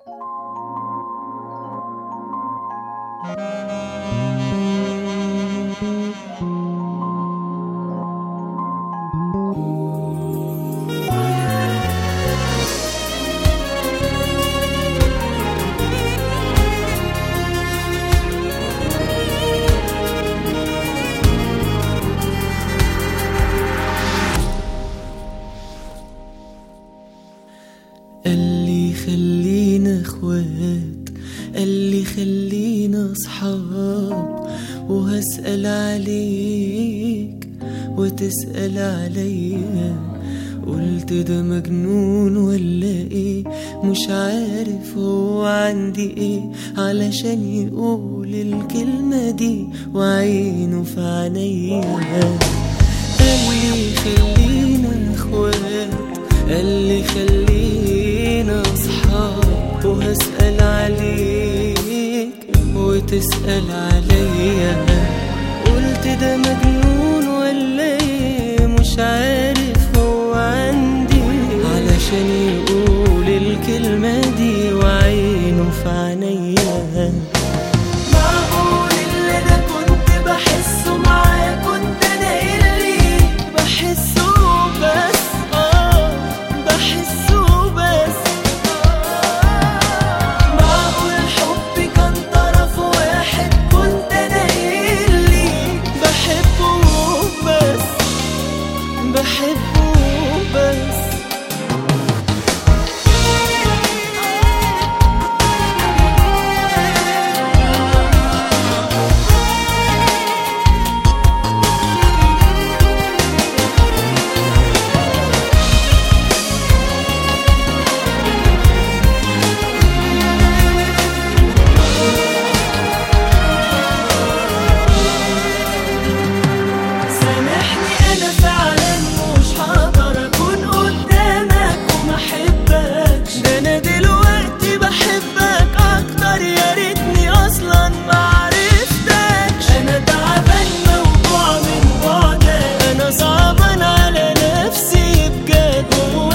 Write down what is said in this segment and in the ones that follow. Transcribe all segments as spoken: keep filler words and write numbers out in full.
قالي خلينا اخوات، قالي خلينا اصحاب، وهسأل عليك وتسأل عليا. قلت ده مجنون ولا ايه، مش عارف هو عندي ايه علشان يقول الكلمة دي وعينه في عينيا. قالي خلينا اخوات، قالي خلينا اصحاب، وهسأل عليك وتسأل عليا. قلت ده مجنون ولا ايه، مش عارف هو عندي علشان يقول الكلمة دي وعينه في عينيا. معقول اللي انا كنت بحسه معاه كنت انا اللي بحسه بس، اه بحسه بس. معقول حبي كان طرف واحد كنت انا اللي بحبه بس، بحبه بس.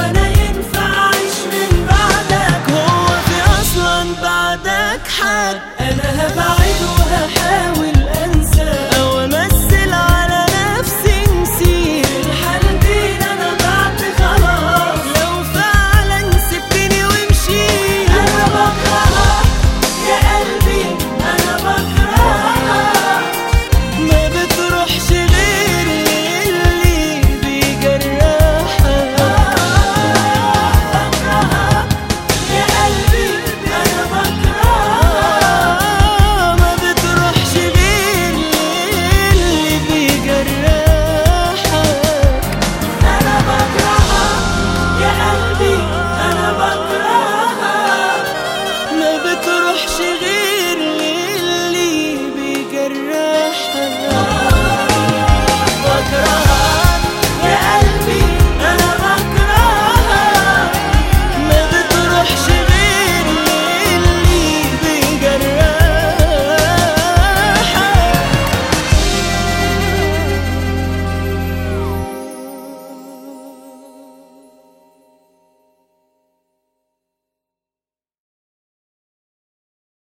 بعدك حد